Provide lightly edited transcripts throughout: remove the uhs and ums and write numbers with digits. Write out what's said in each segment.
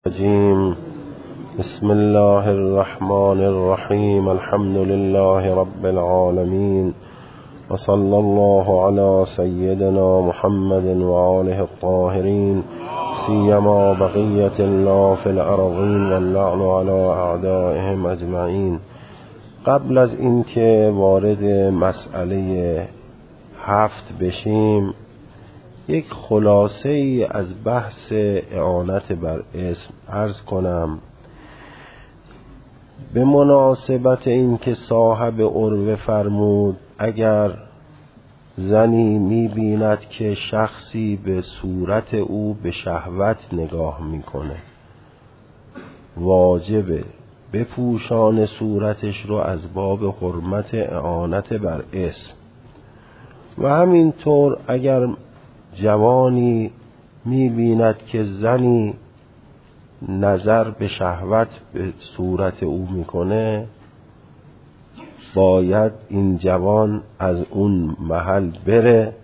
الرجيم. بسم الله الرحمن الرحيم. الحمد لله رب العالمين، وصلى الله على سيدنا محمد وآله الطاهرين، سيما بقية الله في الأرضين واللعن على أعدائهم أجمعين. قبل از اینکه وارد مسئله 7 بشیم، یک خلاصه ای از بحث اعانت بر اسم عرض کنم. به مناسبت اینکه صاحب عروه فرمود اگر زنی می‌بیند که شخصی به صورت او به شهوت نگاه میکنه، واجبه بپوشان صورتش رو از باب حرمت اعانت بر اسم. و همینطور اگر جوانی می‌بیند که زنی نظر به شهوت به صورت او میکنه، باید این جوان از اون محل بره،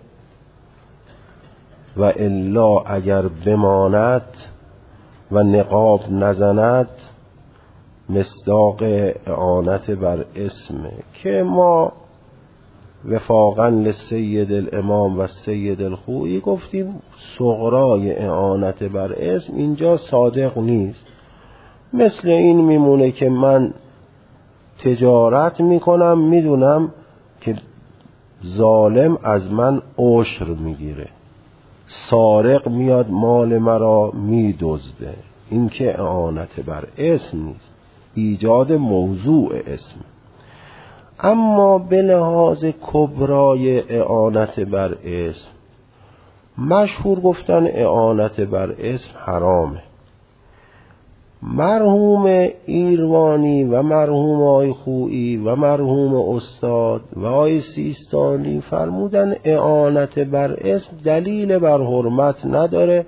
و الا اگر بماند و نقاب نزند مصداق اعانت بر اسمه، که ما وفاقا لسید الامام و سید الخوئی گفتیم صغرای اعانت بر اسم اینجا صادق نیست. مثل این میمونه که من تجارت میکنم، میدونم که ظالم از من عشر میگیره، سارق میاد مال مرا میدزده، این که اعانت بر اسم نیست، ایجاد موضوع اسم. اما به لحاظ کبرای اعانت بر اسم، مشهور گفتن اعانت بر اسم حرامه. مرحوم ایروانی و مرحوم آی خویی و مرحوم استاد و آی سیستانی فرمودن اعانت بر اسم دلیل بر حرمت نداره،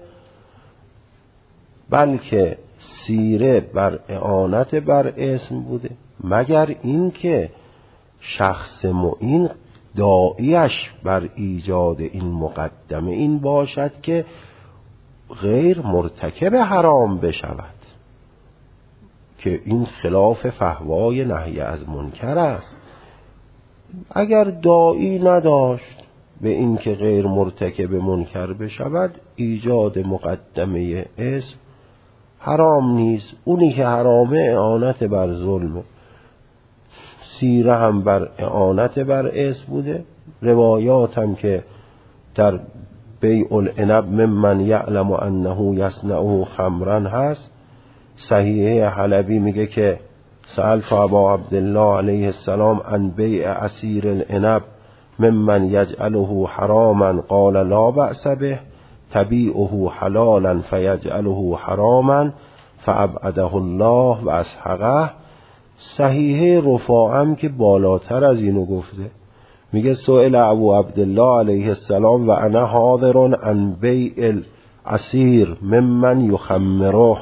بلکه سیره بر اعانت بر اسم بوده، مگر اینکه شخص معین داعیش بر ایجاد این مقدمه این باشد که غیر مرتکب حرام بشود، که این خلاف فحوای نهی از منکر است. اگر داعی نداشت به این که غیر مرتکب منکر بشود، ایجاد مقدمه اسم حرام نیست. اونی که حرامه اعانت بر ظلمه. سیره هم بر اعانت بر اسم بوده، روایات هم که در بیع العنب ممن یعلم انه یصنعه خمرا هست. صحیحه حلبی میگه که سألت ابا عبدالله علیه السلام عن بیع عصیر العنب ممن یجعله حراما قال لا بأس به تبیعه حلالا فیجعله حراما فابعده الله و اسحقه. صحیحه رفاعم که بالاتر از اینو گفته، میگه سئل ابو عبدالله علیه السلام و انا حاضر عن بیع العصیر ممن یخمره.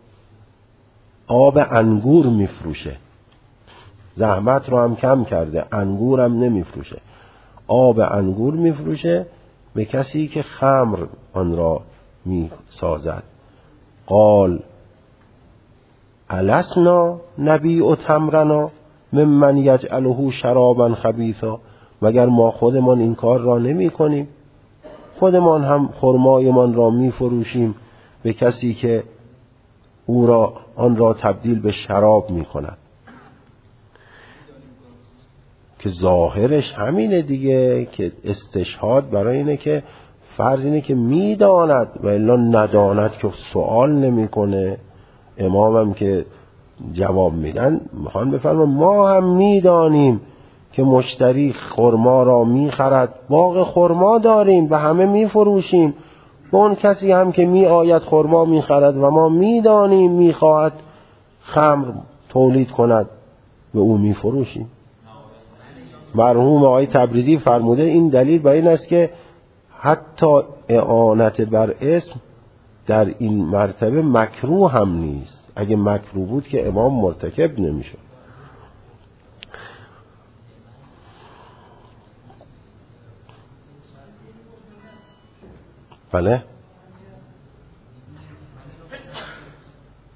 آب انگور میفروشه، زحمت رو هم کم کرده، انگورم نمیفروشه، آب انگور میفروشه به کسی که خمر آن را میسازد. قال السنا نبیع تمرنا ممن یجعله شرابا خبیثا. مگر ما خودمان این کار را نمی کنیم؟ خودمان هم خرمایمان را می فروشیم به کسی که او را آن را تبدیل به شراب می کند، که ظاهرش همینه دیگه، که استشهاد برای اینه که فرض اینه که می داند و الا نداند که سوال نمی کنه. امامم که جواب میدن میخوان بفرمان ما هم میدانیم که مشتری خرما را میخرد، باغ خرما داریم و همه میفروشیم، به اون کسی هم که میآید خرما میخرد و ما میدانیم میخواهد خمر تولید کند به او میفروشیم. مرحوم آقای تبریزی فرموده این دلیل بر این است که حتی اعانت بر اسم در این مرتبه مکروه هم نیست. اگه مکروه بود که امام مرتکب نمیشه. بله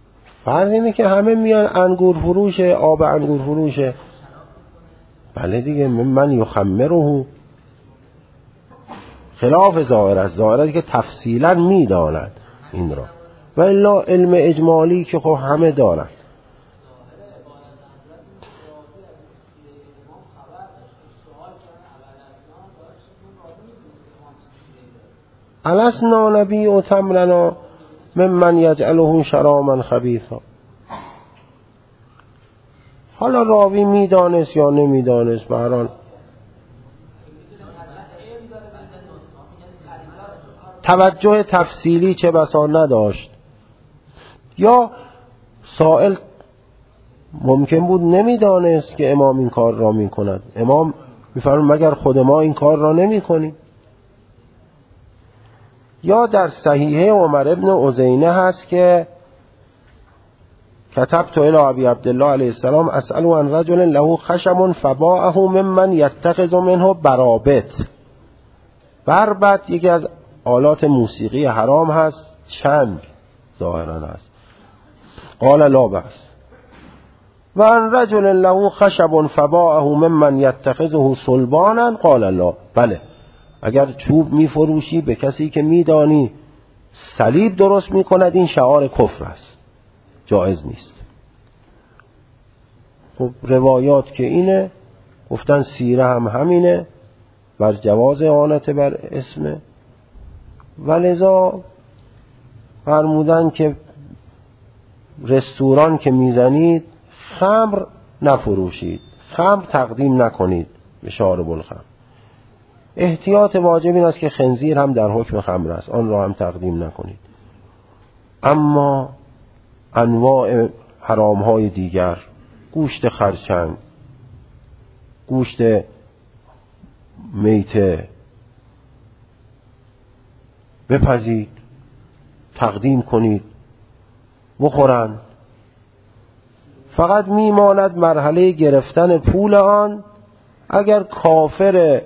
فرض اینه که همه میان انگور فروشه، آب انگور فروشه. بله دیگه، من یخمره، خلاف ظاهر است. ظاهر است که تفصیلا میدانند این را، و الا علم اجمالی که خب همه دارند. الاسنا نبی و تمرنا ممن یجعله شراما خبیثا. حالا راوی میدانست یا نمیدانست، به هر حال توجه تفصیلی چه بسا نداشت، یا سائل ممکن بود نمیدانست که امام این کار را میکند. امام میفرماید مگر خود ما این کار را نمیکنیم؟ یا در صحیحه عمر ابن عزینه هست که كتبت الى ابي عبد الله علیه السلام اسأل عن رجل له خشم فباعه ممن يتخذ منه برابط. بربط یکی از آلات موسیقی حرام هست، چنگ ظاهرا هست. قال لا بأس. و عن رجل له خشب فباعه ممن يتخذه صلبانا قال لا. بله، اگر چوب میفروشی به کسی که میدانی صلیب درست میکند، این شعار کفر است، جایز نیست. خب روایات که اینه، گفتن سیره هم همینه بر جواز اعانت بر اسمه، ولذا فرمودن که رستوران که میزنید خمر نفروشید، خمر تقدیم نکنید به شارب الخمر. احتیاط واجب این است که خنزیر هم در حکم خمر است، آن را هم تقدیم نکنید. اما انواع حرام های دیگر، گوشت خرچنگ، گوشت میته، بپزید، تقدیم کنید، بخورند. فقط میماند مرحله گرفتن پول آن. اگر کافر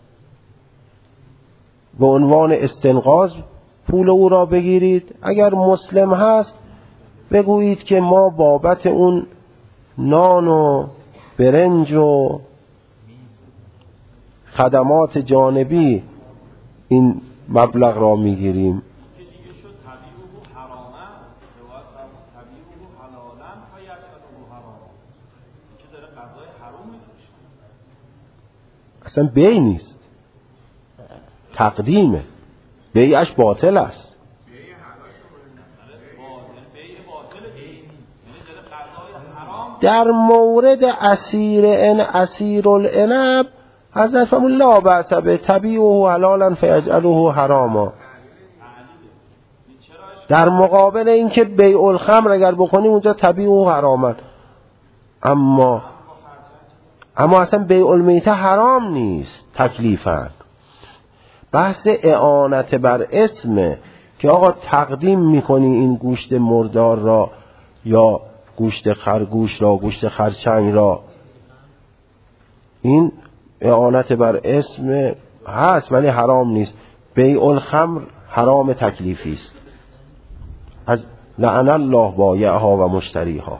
به عنوان استنقاذ پول او را بگیرید، اگر مسلم هست بگویید که ما بابت اون نان و برنج و خدمات جانبی این مبلغ را میگیریم. اصلا بیع نیست، تقدیمه، بیعش باطل است. در مورد اسیر العنب حضرت فرمود لا بأس به تبیعه حلالا فیجعله حراما. در مقابل این که بیع الخمر اگر بکنیم اونجا تبیعه حراما، اما اصلا بیع المیته حرام نیست تکلیفاً. بحث اعانت بر اسمه که آقا تقدیم میکنی این گوشت مردار را یا گوشت خرگوش را، گوشت خرچنگ را، این اعانت بر اسم هست ولی حرام نیست. بیع الخمر حرام تکلیفی است. از لعن الله بایعها و مشتریها.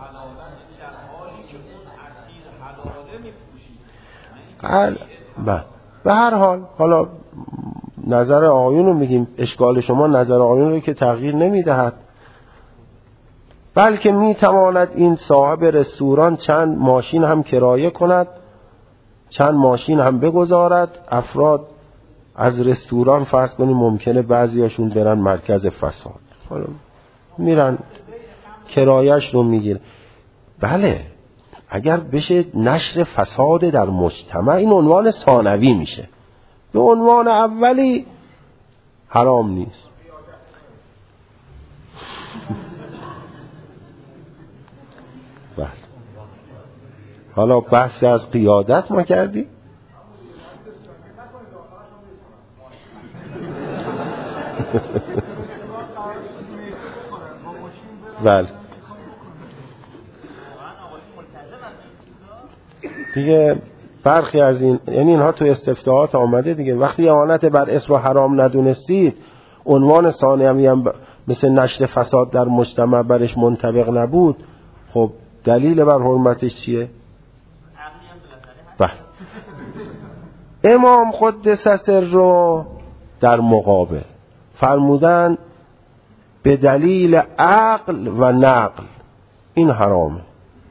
به هر حال حالا نظر آقایون رو میگیم، اشکال شما نظر آقایون رو که تغییر نمیدهد، بلکه میتواند این صاحب رستوران چند ماشین هم کرایه کند، چند ماشین هم بگذارد. افراد از رستوران فرض کنیم ممکنه بعضیاشون برن مرکز فساد، حالا میرن کرایهش رو میگیره. بله، اگر بشه نشر فساد در مجتمع، این عنوان ثانوی میشه، به عنوان اولی حرام نیست. بله، حالا بحث از قیادت ما کردی؟ بله دیگه برخی از این، یعنی اینها تو استفتاحات آمده دیگه، وقتی اعانت بر اسم رو حرام ندونستید عنوان ثانوی هم مثل نشر فساد در مجتمع برش منطبق نبود، خب دلیل بر حرمتش چیه؟ بله. امام قدس سره در مقابل فرمودن به دلیل عقل و نقل این حرامه.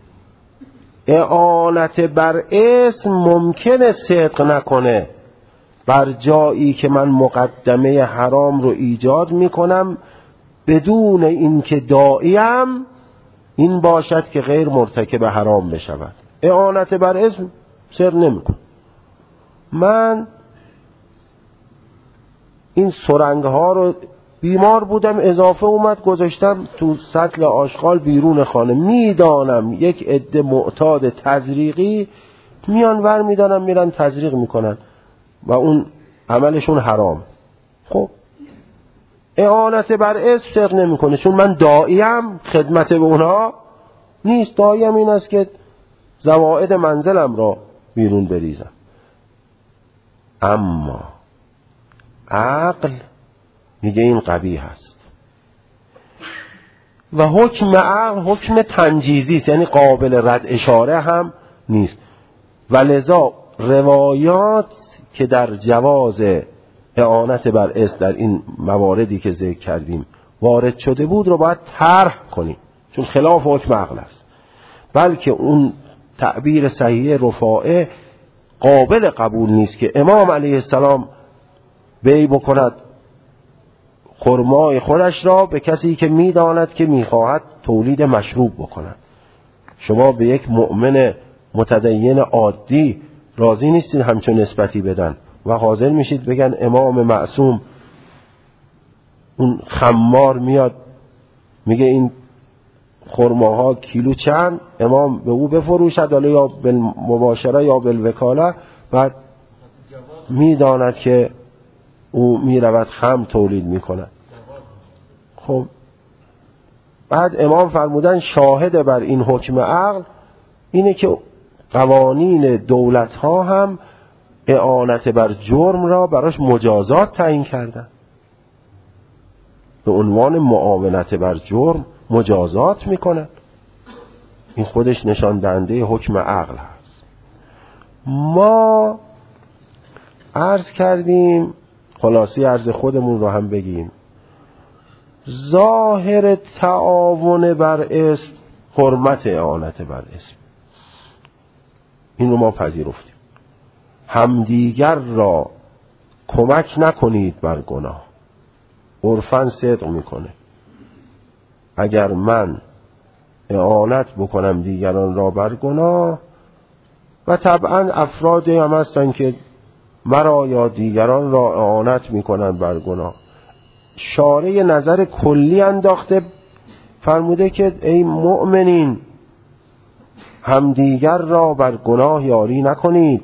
اعانت بر اسم ممکنه صدق نکنه بر جایی که من مقدمه حرام رو ایجاد میکنم بدون اینکه داعیم این باشد که غیر مرتکب حرام بشود. اعانت بر اسم صدق نمیکنه. من این سرنگ ها رو بیمار بودم اضافه اومد گذاشتم تو سطل آشغال بیرون خانه. میدانم یک عده معتاد تزریقی میان ور میدانم میرن تزریق میکنن و اون عملشون حرام. خب اعانت بر اسم صدق نمیکنه چون من داعیم خدمت به اونها نیست. داعیم این است که زوائد منزلم را بیرون بریزم. اما عقل میگه این قبیح است و حکم عقل حکم تنجیزی است، یعنی قابل رد اشاره هم نیست. و لذا روایات که در جواز اعانت بر اسم در این مواردی که ذکر کردیم وارد شده بود رو باید طرح کنیم چون خلاف حکم عقل است. بلکه اون تعبیر صحیح رفاعه قابل قبول نیست که امام علیه السلام بیع بکند خرمای خودش را به کسی که میداند که میخواهد تولید مشروب بکند. شما به یک مؤمن متدین عادی راضی نیستید همچون نسبتی بدن و حاضر میشید بگن امام معصوم اون خمار میاد میگه این خرماها کیلو چند، امام به او بفروشد حالا یا بالمباشره یا بالوکاله، بعد میداند که او میرود خمر تولید میکند. خب بعد امام فرمودن شاهد بر این حکم عقل اینه که قوانین دولت ها هم اعانت بر جرم را براش مجازات تعیین کردن. به عنوان معاونت بر جرم مجازات میکنن. این خودش نشان دهنده حکم عقل هست. ما عرض کردیم، خلاصی عرض خودمون رو هم بگیم، ظاهر تعاون بر اسم حرمت اعانت بر اسم، این رو ما پذیرفتیم. همدیگر را کمک نکنید بر گناه، عرفاً صدق میکنه. اگر من اعانت بکنم دیگران را بر گناه، و طبعاً افرادی هم هستن که مرا یا دیگران را اعانت میکنن بر گناه، شارع نظر کلی انداخته، فرموده که ای مؤمنین همدیگر را بر گناه یاری نکنید.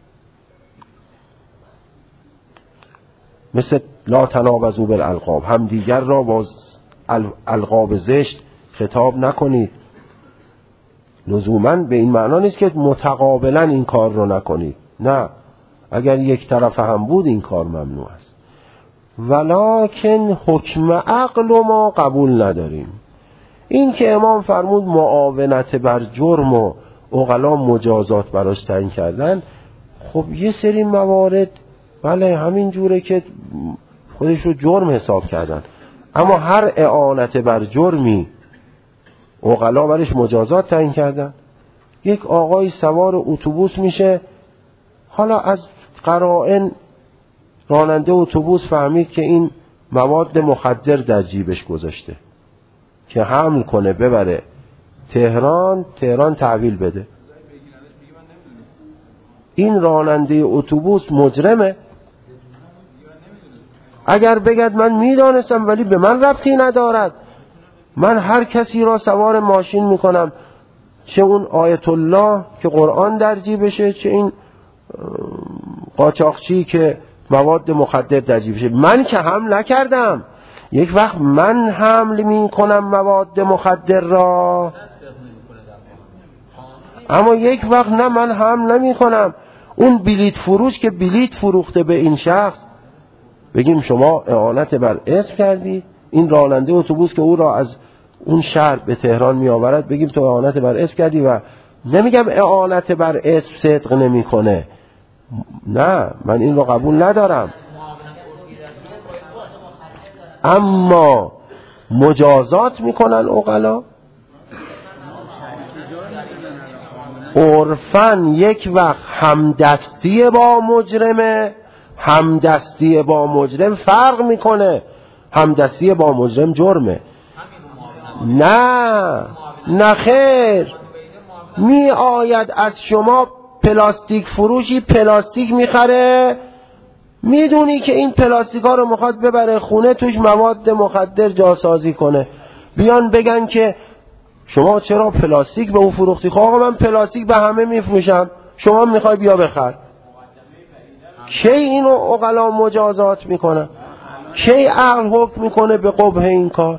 مثل لا تنابزوا بالالقاب، همدیگر را با القاب زشت خطاب نکنید. لزوماً به این معنا نیست که متقابلا این کار رو نکنید، نه، اگر یک طرف هم بود این کار ممنوع است. ولکن حکم عقل ما قبول نداریم. این که امام فرمود معاونت بر جرم و عقلا مجازات براش تعیین کردن، خب یه سری موارد بله همین جوره که خودش رو جرم حساب کردن، اما هر اعانت بر جرمی عقلا برش مجازات تعیین کردن. یک آقای سوار اتوبوس میشه، حالا از قرائن راننده اتوبوس فهمید که این مواد مخدر در جیبش گذاشته که حمل کنه ببره تهران تحویل بده. این راننده اتوبوس مجرمه. اگر بگد من میدانستم ولی به من ربطی ندارد، من هر کسی را سوار ماشین میکنم، چه اون آیت الله که قرآن در جیبشه، چه این قاچاقچی که مواد مخدر در جیبشه، من که حمل نکردم. یک وقت من حمل میکنم مواد مخدر را، اما یک وقت نه، من حمل نمی کنم. اون بلیت فروش که بلیت فروخته به این شخص، بگیم شما اعانت بر اسم کردی، این راننده اتوبوس که او را از اون شهر به تهران می آورد بگیم تو اعانت بر اسم کردی. و نمیگم اعانت بر اسم صدق نمی کنه، نه، من این رو قبول ندارم، اما مجازات میکنن عقلا. عرفاً یک وقت همدستی با مجرمه، همدستی با مجرم فرق میکنه، همدستی با مجرم جرمه. نه خیر، می آید از شما پلاستیک فروشی پلاستیک میخره، میدونی که این پلاستیک ها رو میخواد ببره خونه توش مواد مخدر جاسازی کنه، بیان بگن که شما چرا پلاستیک به اون فروختی؟ خب آقا من پلاستیک به همه میفروشم، شما میخوای بیا بخر. کی اینو عقلا مجازات میکنن؟ کی عقل حکم میکنه به قبح این کار؟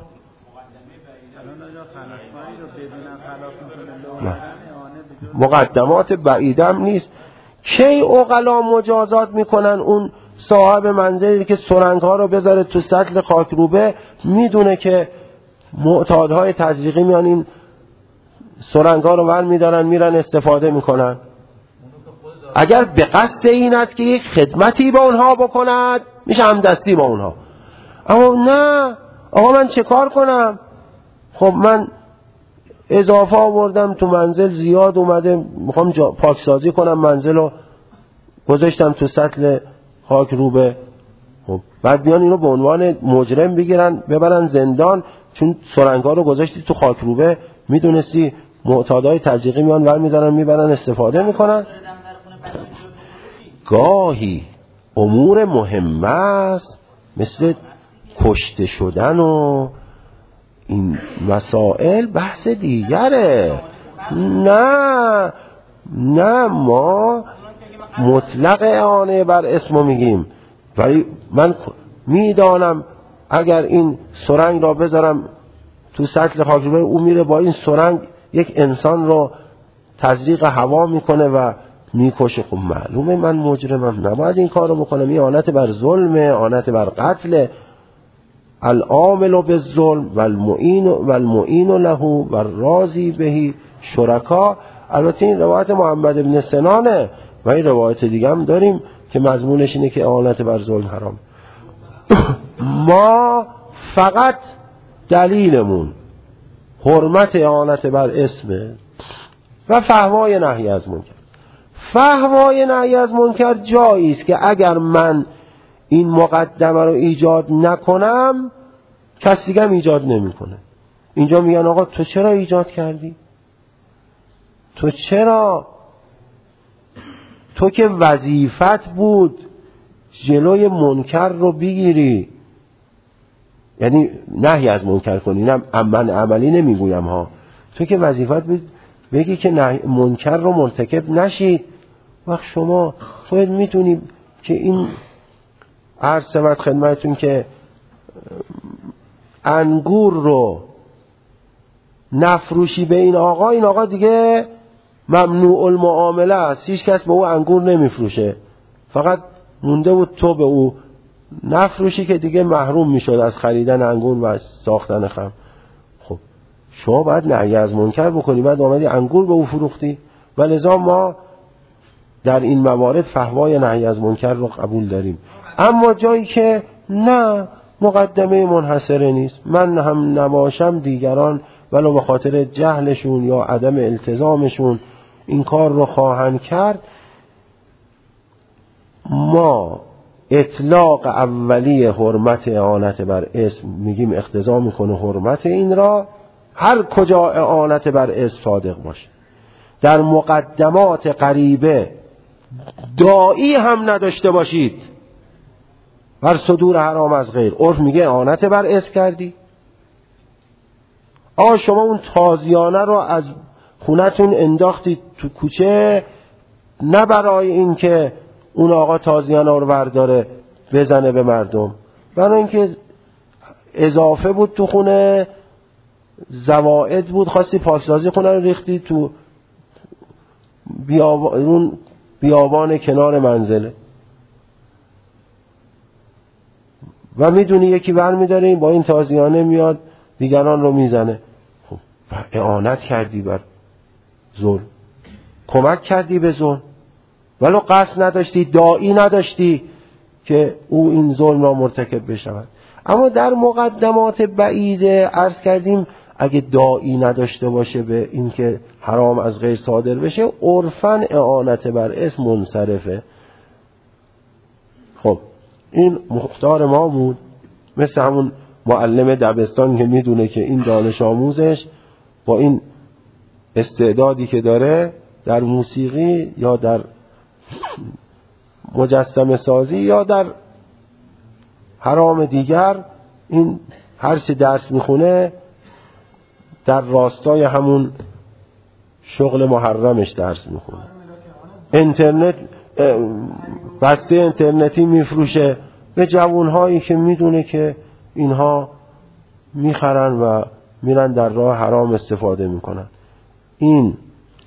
مقدمات بعیدم نیست. کی عقلا مجازات میکنن اون صاحب منزلی که سرنگ ها رو بذاره تو سطل خاکروبه، میدونه که معتادهای تزریقی میان این سرنگ ها رو ور میدارن میرن استفاده میکنن. اگر به قصد این است که یک خدمتی با اونها بکند میشه همدستی با اونها. اما نه، آقا من چه کار کنم؟ خب من اضافه آوردم تو منزل زیاد اومده، میخوام پاکسازی کنم منزل رو، گذاشتم تو سطل خاکروبه. خب بعد بیان اینو به عنوان مجرم بگیرن ببرن زندان چون سرنگا رو گذاشتی تو خاکروبه، میدونستی معتادای تزریقی میان ور میدارن میبرن استفاده میکنن. گاهی امور مهمه است مثل کشته شدن و این مسائل بحث دیگره. نه ما مطلق اعانه بر اسمو میگیم، ولی من میدانم اگر این سرنگ را بذارم تو سطل خاکروبه، او میره با این سرنگ یک انسان رو تزریق هوا میکنه و میکشه. خب معلومه من مجرمم، نباید این کار رو بکنم. این اعانت بر ظلمه، اعانت بر قتل. العامل بالظلم والمعین له والراضی به شرکا. البته این روایت محمد بن سنانه و این روایت دیگه هم داریم که مضمونش اینه که اعانت بر ظلم حرام. ما فقط دلیلمون حرمت اعانت بر اسمه و فحوای نهی از منکر. فحوای نهی از منکر جایی است که اگر من این مقدمه رو ایجاد نکنم کسی دیگه هم ایجاد نمیکنه. اینجا میگن آقا تو چرا ایجاد کردی؟ تو چرا؟ تو که وظیفت بود جلوی منکر رو بگیری، یعنی نهی از منکر کنی، من عملی نمیگویم ها، تو که وظیفت بود بگی که منکر رو مرتکب نشید. وقت شما خودت میتونی که این عرض شود خدمتون که انگور رو نفروشی به این آقا دیگه ممنوع المعامله است، هیچ کس به او انگور نمیفروشه، فقط مونده بود تو به او نفروشی که دیگه محروم میشد از خریدن انگور و ساختن خمر. خب شما باید نهی از منکر بکنی، بعد آمدی انگور به او فروختی. ولذا ما در این موارد فحوای نهی از منکر رو قبول داریم. اما جایی که نه مقدمه منحصره نیست، من هم نباشم دیگران ولو به خاطر جهلشون یا عدم التزامشون این کار رو خواهند کرد، ما اطلاق اولی حرمت اعانت بر اسم میگیم اقتضا میکنه حرمت این را هر کجا اعانت بر اسم صادق باشه. در مقدمات غریبه داعی هم نداشته باشید بر صدور حرام از غیر، عرف میگه اعانت بر اسم کردی. شما اون تازیانه رو از خونتون انداختید تو کوچه، نه برای این که اون آقا تازیانه رو برداره بزنه به مردم، برای اینکه اضافه بود تو خونه، زوائد بود، خواستی پاکسازی خونه رو ریختی تو بیابان کنار منزله. و میدونی یکی برمیداره با این تازیانه میاد دیگران رو میزنه. خب اعانت کردی بر ظلم، کمک کردی به ظلم، ولو قصد نداشتی، داعی نداشتی که او این ظلم را مرتکب بشود. اما در مقدمات بعیده عرض کردیم اگه داعی نداشته باشه به این که حرام از غیر صادر بشه، عرفاً اعانت بر اسم منصرفه. خب این مختار ما بود، مثل همون معلم دبستان که میدونه که این دانش آموزش با این استعدادی که داره در موسیقی یا در مجسمه سازی یا در حرام دیگر، این هر چه درس میخونه در راستای همون شغل محرمش درس میخونه. اینترنت، بسته اینترنتی میفروشه به جوانهایی که میدونه که اینها میخرن و میرن در راه حرام استفاده میکنن. این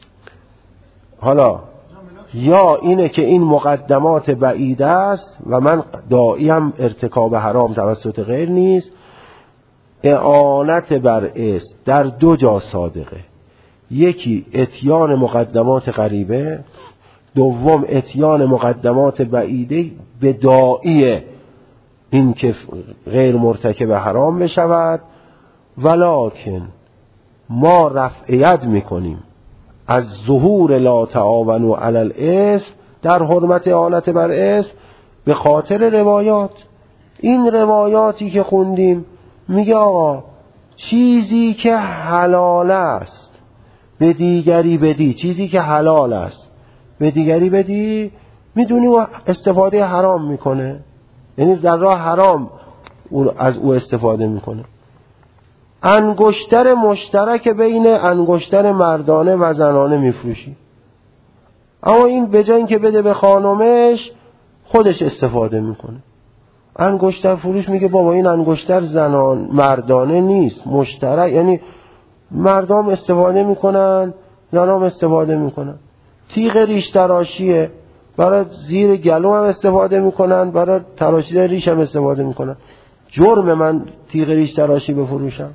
حالا یا اینه که این مقدمات بعید است و من داعیم ارتکاب حرام توسط غیر نیست. اعانت بر اسم در دو جا صادقه، یکی اتیان مقدمات غریبه، دوم اتیان مقدمات بعیده به داعی این که غیر مرتکب حرام بشود. ولکن ما رفع ید میکنیم از ظهور لا تعاونوا علی الاسم در حرمت اعانت بر اسم به خاطر روایات. این روایاتی که خوندیم میگه آقا چیزی که حلال است به دیگری بدی، چیزی که حلال است به دیگری بدی، میدونی و استفاده حرام میکنه، یعنی در راه حرام از او استفاده میکنه. انگشتر مشترک بین انگشتر مردانه و زنانه میفروشی، اما این به جای اینکه بده به خانمش خودش استفاده میکنه. انگشتر فروش میگه بابا این انگشتر مردانه نیست، مشترک، یعنی مردم استفاده میکنن زنام استفاده میکنن. تیغ ریش تراشیه، برای زیر گلو هم استفاده میکنن، برای تراشیدن ریش هم استفاده میکنن. جرم من تیغ ریش تراشی بفروشم؟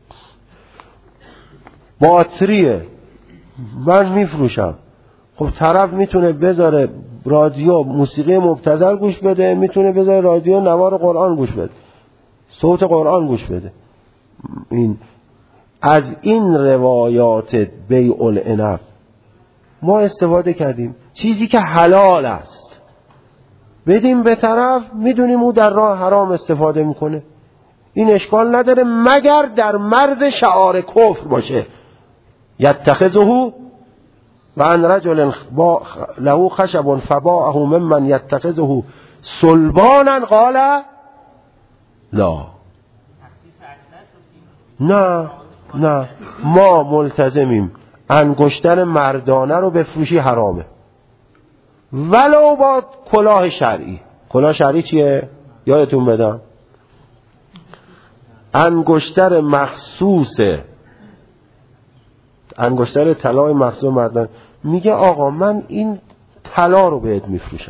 باتریه من میفروشم. خب طرف میتونه بذاره رادیو موسیقی مبتذل گوش بده، میتونه بذاره رادیو نوار قرآن گوش بده، صوت قرآن گوش بده. این از این روایات بیع العنب ما استفاده کردیم، چیزی که حلال است بدیم به طرف، میدونیم او در راه حرام استفاده میکنه. این اشکال نداره مگر در مرز شعار کفر باشه. یتخذه و ان رجل له خشب فباعه ممن یتخذه صلبانا قال لا. نه ما ملتزمیم انگشتر مردانه رو بفروشی حرامه، ولو با کلاه شرعی. کلاه شرعی چیه؟ یادتون بدم انگشتر مخصوصه، انگشتر طلای مخصوص مردان. میگه آقا من این طلا رو بهت میفروشم،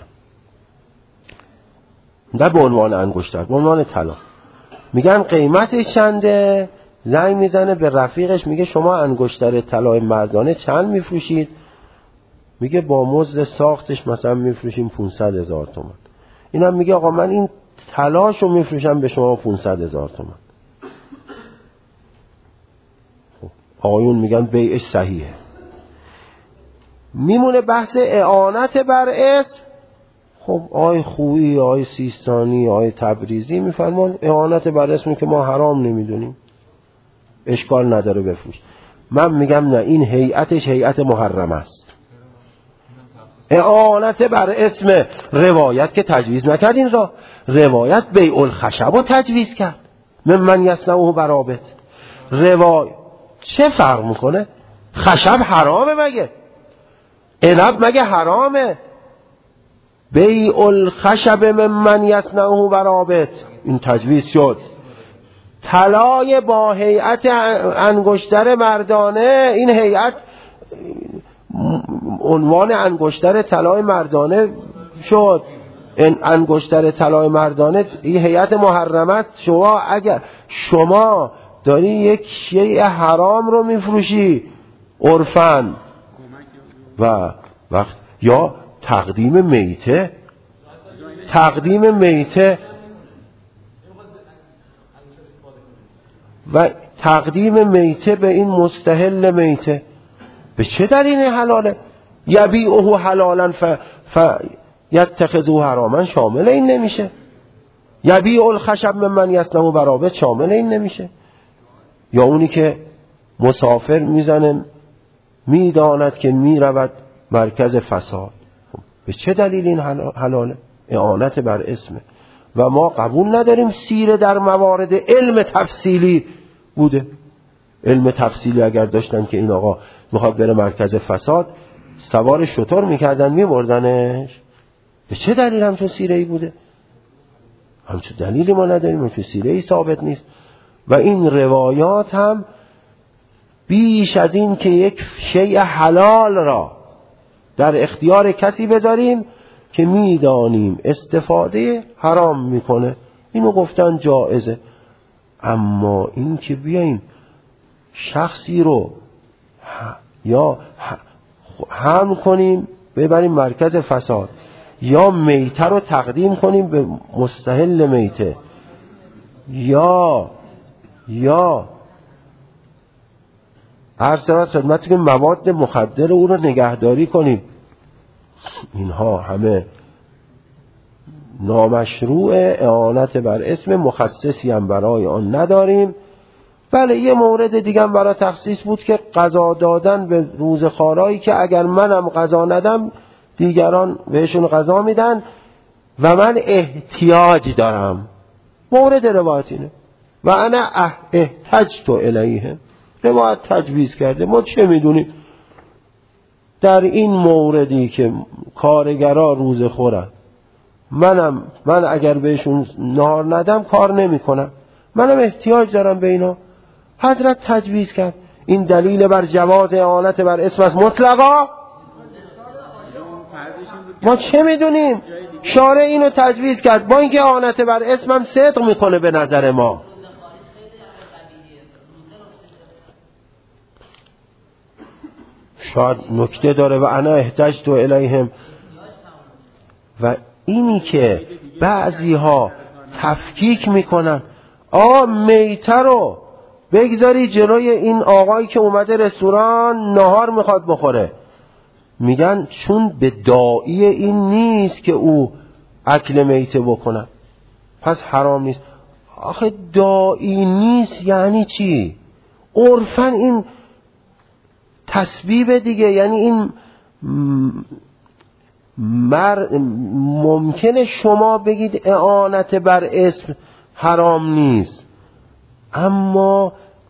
نه به عنوان انگشتر، به عنوان طلا. میگن قیمتش چنده؟ زنگ میزنه به رفیقش میگه شما انگشتر طلای مردانه چند میفروشید؟ میگه با مزد ساختش مثلا میفروشیم 500,000 تومان. اینم میگه آقا من این طلاشو میفروشم به شما 500,000 تومان. آقایون میگن بیعش صحیحه. میمونه بحث اعانت بر اسم. خب آقای خویی، آقای سیستانی، آقای تبریزی میفرمان اعانت بر اسمی که ما حرام نمیدونیم اشکال نداره بفروش. من میگم نه، این هیئتش هیئت محرم است. اعانت بر اسم روایت که تجویز نکرد، این را روایت بیع الخشب رو تجویز کرد. من یصنعه برابط چه فرق میکنه؟ خشب حرامه مگه؟ عنب مگه حرامه؟ بیع الخشب ممن یصنعه برابط این تجویز شد. طلای با هیئت انگشتر مردانه، این هیئت عنوان انگشتر طلای مردانه شد. این انگشتر طلای مردانه این هیئت محرمه است. شما اگر شما داری یک شیء حرام رو میفروشی عرفاً و وقت یا تقدیم میته و تقدیم میته به این مستحل میته به چه دلیل حلاله؟ یبیعه حلالا یتخذوه حراما شامل این نمیشه. یبیع الخشب ممن یصنع برابط شامل این نمیشه. یا اونی که مسافر میزنه میداند که میرود مرکز فساد، به چه دلیل این حلاله؟ اعانت بر اسمه. و ما قبول نداریم سیره در موارد علم تفصیلی بوده. علم تفصیلی اگر داشتن که این آقا میخواد بره مرکز فساد، سوار شتر میکردن میبردنش، به چه دلیل همچون سیره ای بوده؟ همچون دلیلی ما نداریم، همچون سیره ای ثابت نیست. و این روایات هم بیش از این که یک شیء حلال را در اختیار کسی بذاریم که میدانیم استفاده حرام میکنه، اینو گفتن جائزه. اما این که بیاییم شخصی رو یا هم کنیم ببریم مرکز فساد، یا میته رو تقدیم کنیم به مستحل میته، یا هر سبب خدمتی که مواد مخدر او رو نگهداری کنیم، اینها همه نامشروع اعانت بر اسم، مخصصی هم برای آن نداریم. بله یه مورد دیگه هم برای تخصیص بود که قضا دادن به روزخوارایی که اگر منم قضا ندم دیگران بهشون قضا میدن و من احتیاج دارم. مورد روایت اینه و انا احتجت الیهم، روایت تجویز کرده. ما چه میدونیم در این موردی که کارگرا روزه خورن، من اگر بهشون نهار ندم کار نمی کنم، منم احتیاج دارم به اینا. حضرت تجویز کرد. این دلیل بر جواز اعانت بر اسم است مطلقا. ما چه میدونیم؟ شارع اینو تجویز کرد، با اینکه اعانت بر اسم هم صدق میکنه به نظر ما. شاید نکته داره. و انا احتجت الیهم. و اینی که بعضی ها تفکیک میکنن، میته رو بگذاری جلوی این آقایی که اومده رستوران نهار میخواد بخوره، میگن چون به داعی این نیست که او اکل میته بکنه پس حرام نیست. آخه داعی نیست یعنی چی؟ عرفاً این تسبیب دیگه، یعنی این ممکنه شما بگید اعانت بر اسم حرام نیست، اما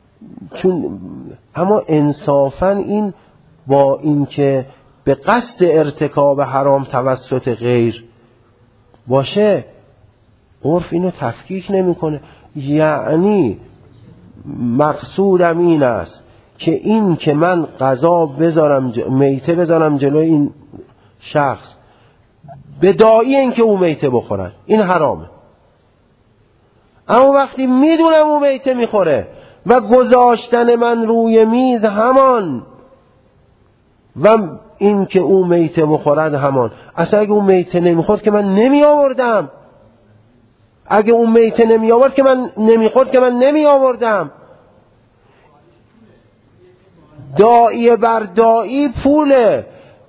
انصافاً این با این که به قصد ارتکاب حرام توسط غیر باشه، عرف اینو تفکیک نمیکنه. یعنی مقصودم این است که این که من غذا بذارم میته بذارم جلوی این شخص به داعی این که او میته بخورن، این حرامه. اما وقتی میدونم او میته میخوره و گذاشتن من روی میز همان و این که او میته بخورد همان، اصلا اگه او میته نمیخورد که من نمی آوردم، اگه اون میته نمی آورد که من نمیخورد که من نمی آوردم. داعی بر داعی پوله،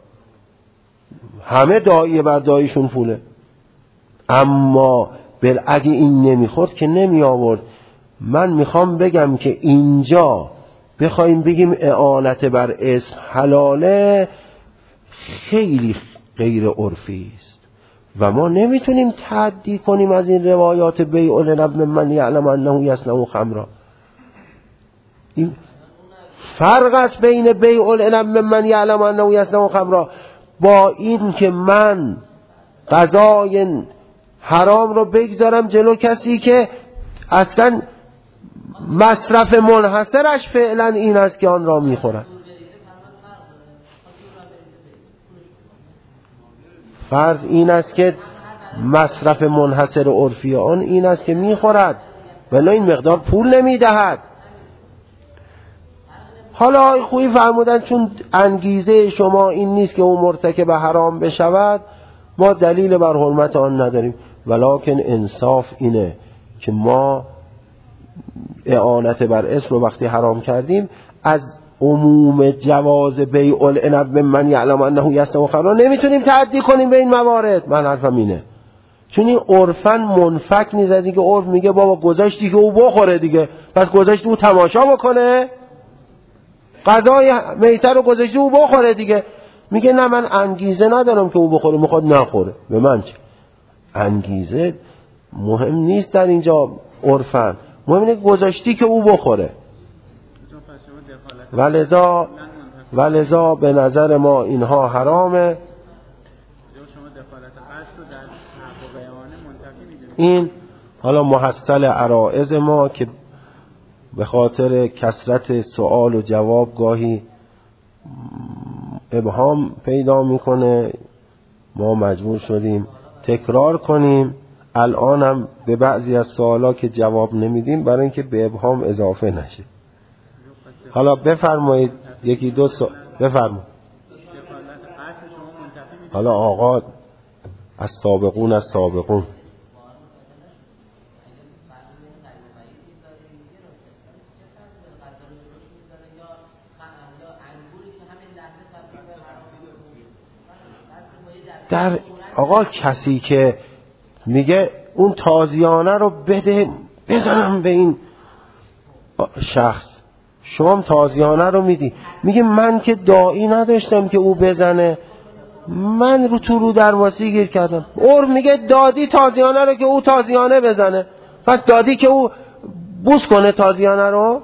همه داعی بر داعیشون پوله، اما اگه این نمیخورد که نمی آورد. من میخوام بگم که اینجا بخوایم بگیم اعانت بر اسم حلاله خیلی غیر عرفی است و ما نمیتونیم تعدی کنیم از این روایات بیع العنب ممن یعلم انه یصنع خمرا. این فرق است بین بیع العنب ممن یعلم انه یصنع خمرا با این که من غذای حرام رو بگذارم جلو کسی که اصلا مصرف منحصرش فعلا این است که آن را میخورد. فرض این است که مصرف منحصر عرفی آن این است که میخورد ولی این مقدار پول نمیدهد. حالا آقای خویی فرمودن چون انگیزه شما این نیست که اون مرتکب حرام بشود، ما دلیل بر حرمت آن نداریم. ولکن انصاف اینه که ما اعانت بر اسم رو وقتی حرام کردیم از عموم جواز بیع العنب ممن یعلم انه یصنع خمرا نمیتونیم تعدی کنیم به این موارد. من حرفم اینه، چون این عرفاً منفک نیست از اینکه عرف میگه بابا گذاشتی که او بخوره دیگه، پس گذاشتی او تماشا بکنه، غذای میته رو گذاشتی او بخوره دیگه. میگه نه من انگیزه ندارم که او بخوره، میخواد نخوره، به من چه؟ انگیزه مهم نیست در اینجا عرفاً، مهم اینه گذاشتی که او بخوره. ولذا به نظر ما اینها حرامه. این حالا محصل عرائض ما که به خاطر کثرت سوال و جواب گاهی ابهام پیدا میکنه، ما مجبور شدیم تکرار کنیم. الان هم به بعضی از سوالا که جواب نمیدیم برای اینکه به ابهام اضافه نشه. حالا بفرمایید یکی دو سوال بفرمایید. حالا آقا از سابقون در آقا کسی که میگه اون تازیانه رو بده بزنم به این شخص، شما هم تازیانه رو میدی، میگه من که داعی نداشتم که او بزنه، من رو درواسی گیر کردم. اور میگه دادی تازیانه رو که او تازیانه بزنه، پس دادی که او بوس کنه تازیانه رو.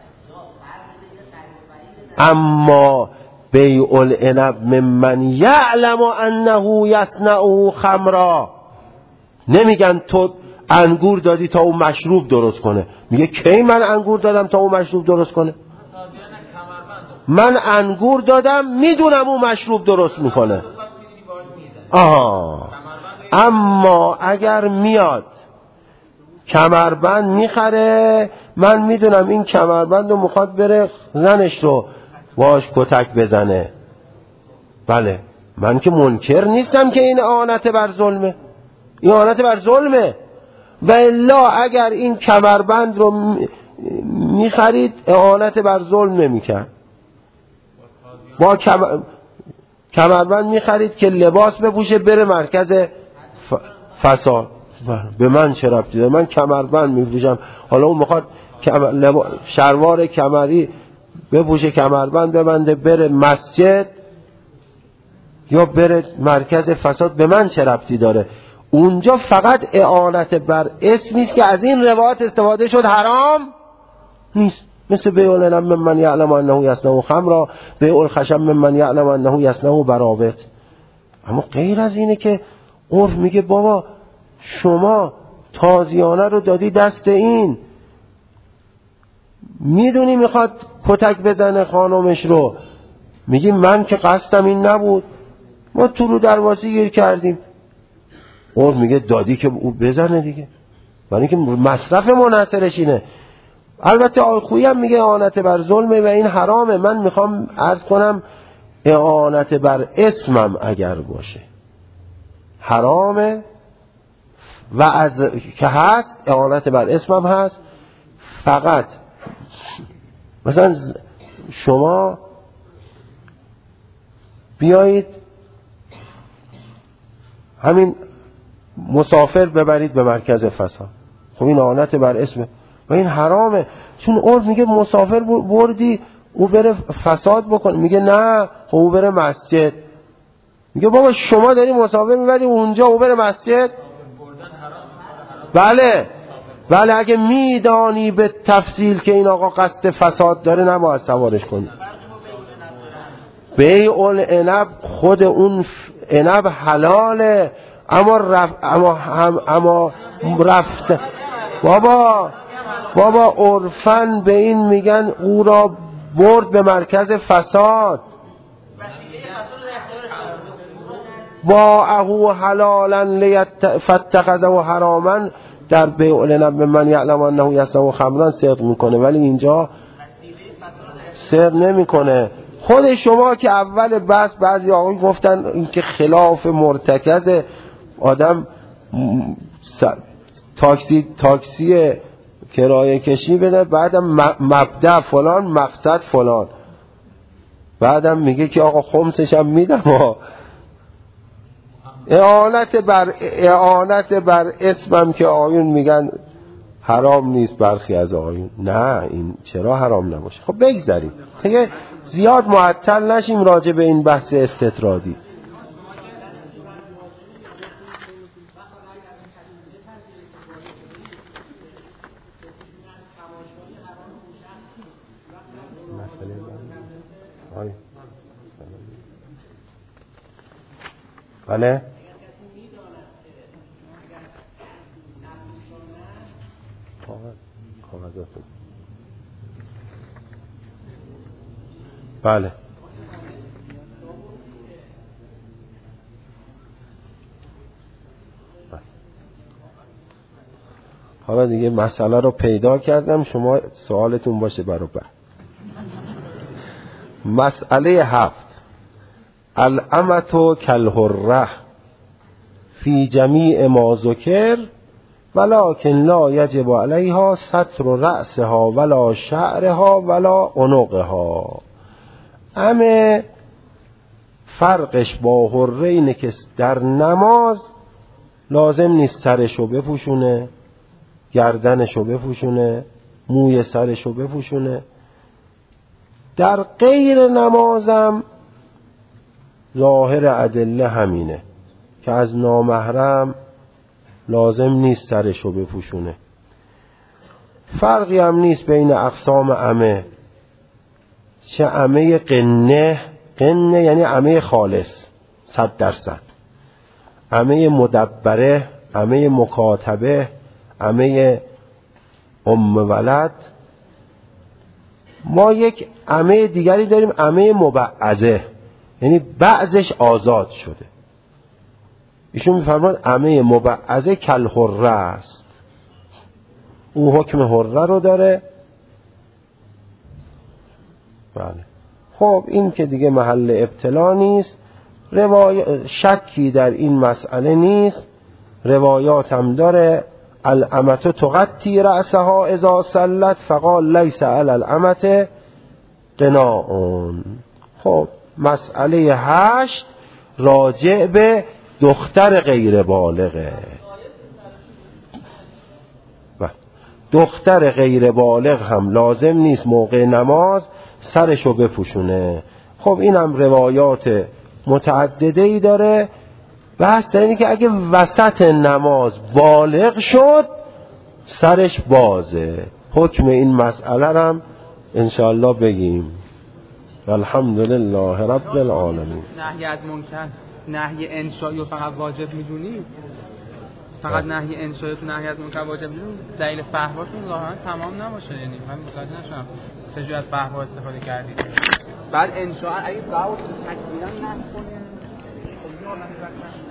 اما بیع العنب ممن یعلم انه یصنع خمرا، نمیگن تو انگور دادی تا او مشروب درست کنه. میگه کی من انگور دادم تا او مشروب درست کنه؟ من انگور دادم میدونم او مشروب درست میکنه. اما اگر میاد کمربند میخره، من میدونم این کمربند رو میخواد بره زنش رو باش کتک بزنه، بله من که منکر نیستم که این اعانت بر ظلمه، این اعانت بر ظلمه. و الا اگر این کمربند رو میخرید اعانت بر ظلم نمیکرد. با کمربند میخرید که لباس بپوشه بره مرکز فساد، به من چه ربطی داره؟ من کمربند میپوشم، حالا اون میخواد شلوار کمری بپوشه کمربند ببنده بره مسجد یا بره مرکز فساد، به من چه ربطی داره؟ اونجا فقط اعانت بر اسم نیست که از این روایت استفاده شد حرام نیست، مثل بیع العنب ممن یعلم انه یصنع خمرا، بیع الخشب ممن یعلم انه یصنع براوت. اما غیر از اینه که عرف میگه بابا شما تازیانه رو دادی دست این، میدونی میخواد کتک بزنه خانمش رو، میگی من که قصدم این نبود، ما تو رو درواسی گیر کردیم. عرف میگه دادی که او بزنه دیگه، برای اینکه مصرف منحصرش اینه. البته آقای خویی هم میگه اعانت بر ظلمه و این حرامه. من میخوام عرض کنم اعانت بر اسمم اگر باشه حرامه و از که هست اعانت بر اسمم هست. فقط مثلا شما بیایید همین مسافر ببرید به مرکز فساد، خب این اعانت بر اسمه و این حرامه، چون عرف میگه مسافر بردی او بره فساد بکن، میگه نه خب او بره مسجد. میگه بابا شما داری مسافر میبری اونجا او بره مسجد؟ بله اگه میدانی به تفصیل که این آقا قصد فساد داره نباید سوارش کنی. بیع العنب خود اون عنب حلاله، اما رفت بابا عرفاً به این میگن او را برد به مرکز فساد. باعه حلالا فاتخذه حراما، در بیع لنب من یعلم انه یصنع خمرا صدق میکنه، ولی اینجا صدق نمیکنه. خود شما که اول بحث بعضی آقای گفتن این که خلاف مرتکز، آدم تاکسی کرایه کشی بده، بعدم مبدأ فلان مقصد فلان، بعدم میگه که آقا خمسش هم میدم. اعانت بر اسمم که آیون میگن حرام نیست، برخی از آیون نه، این چرا حرام نباشه. خب بگذاریم خیلی زیاد معطل نشیم راجع به این بحث استطرادی. بله بله حالا دیگه مسئله رو پیدا کردم، شما سوالتون باشه برابر. مسئله 7 الامة کالحره فی جمیع ما ذکر ولکن لا یجب علیها ستر رأسها ولا شعرها ولا عنقها. همه فرقش با حره اینه که در نماز لازم نیست سرشو بپوشونه، گردنشو بپوشونه، موی سرشو بپوشونه. در غیر نمازم ظاهر ادله همینه که از نامحرم لازم نیست سرشو بپوشونه. فرقی هم نیست بین اقسام عمه، چه عمه قنه یعنی عمه خالص 100%، عمه مدبره، عمه مکاتبه، عمه ام ولد. ما یک عمه دیگری داریم، عمه مبعضه، یعنی بعضش آزاد شده. ایشون میفرماد عمه مبعضه کالحره است، او حکم حره رو داره. بله خب این که دیگه محل ابتلا نیست، شکی در این مسئله نیست. روایات هم داره الامة تغطی رأسها اذا صلت فقال لیس علی الامة قناع. خب مسئله 8 راجع به دختر غیر بالغه. دختر غیر بالغ هم لازم نیست موقع نماز سرشو بپوشونه. خب این هم روایات متعدده‌ای داره. بحث در اینه که اگه وسط نماز بالغ شد سرش بازه. حکم این مسئله هم انشاءالله بگیم. الحمدلله رب العالمین. نهی از منکر، نهی انشایی رو فقط واجب میدونی؟ فقط نهی انشایی تو نهی از منکر واجب میدونی؟ دلیل فحواتون ظاهرا تمام نباشه. یعنی من متوجه نشدم چجوری از فحوا استفاده کردید. بعد انشاء اگه دعوت تکمیلا نکنه خب